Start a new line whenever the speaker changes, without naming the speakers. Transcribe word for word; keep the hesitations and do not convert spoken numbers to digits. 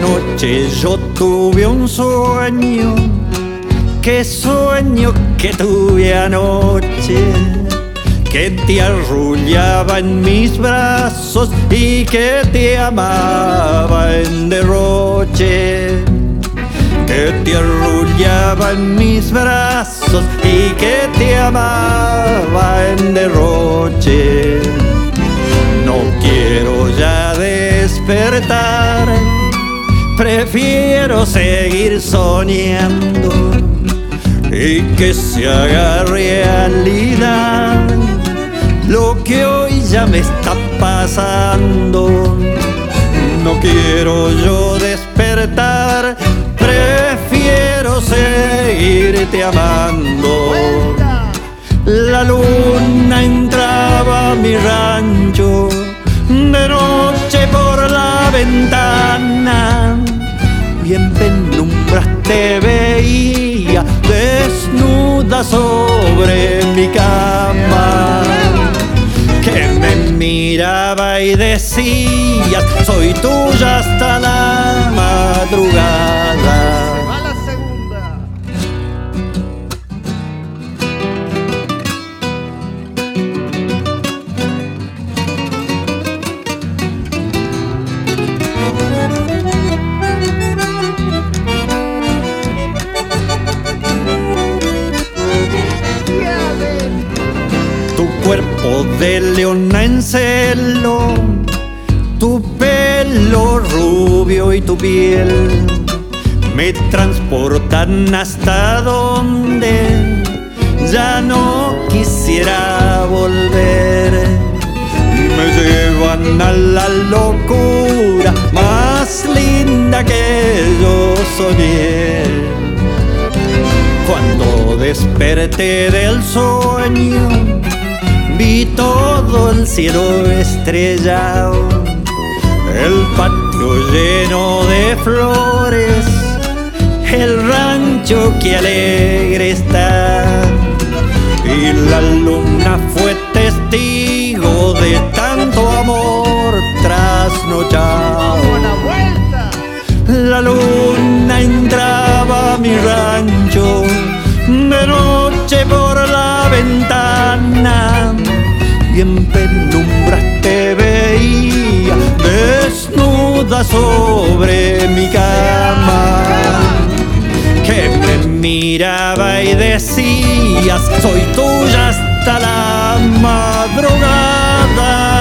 noche yo tuve un sueño. Qué sueño que tuve anoche, que te arrullaba en mis brazos y que te amaba en derroche. Que te arrullaba en mis brazos y que te amaba en derroche. No quiero ya despertar, prefiero seguir soñando y que se haga realidad lo que hoy ya me está pasando. No quiero yo despertar, prefiero seguirte amando. La luna entraba a mi rancho de noche por la ventana y en penumbras te veía desnuda sobre mi cama. Que me miraba y decías, soy tuya hasta la madrugada.
Va la segunda.
Tu cuerpo de leona en celo, tu pelo rubio y tu piel me transportan hasta donde ya no quisiera volver. Me llevan a la locura más linda que yo soñé. Cuando desperté del sueño, vi todo el cielo estrellado, el patio lleno de flores, el rancho que alegre está. Y la luna fue testigo de tanto amor trasnochado. La luna entraba a mi rancho de noche por la ventana y en penumbras te veía desnuda sobre mi cama. Que me miraba y decías, soy tuya hasta la madrugada.